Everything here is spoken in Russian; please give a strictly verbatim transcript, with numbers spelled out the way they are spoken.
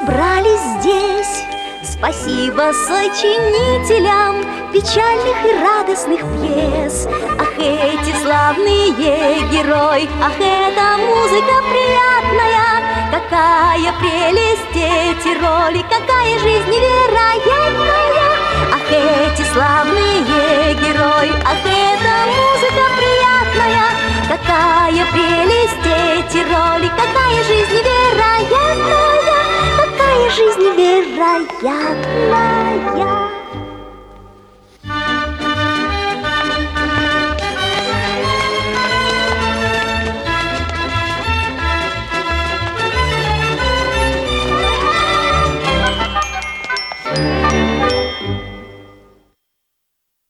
собрались здесь. Спасибо сочинителям печальных и радостных пьес. Ах, эти славные герои, ах, эта музыка приятная, какая прелесть эти роли, какая жизнь невероятная. Ах, эти славные герои, ах, эта музыка приятная, какая прелесть эти роли, какая жизнь невероятная, какая жизнь невероятная.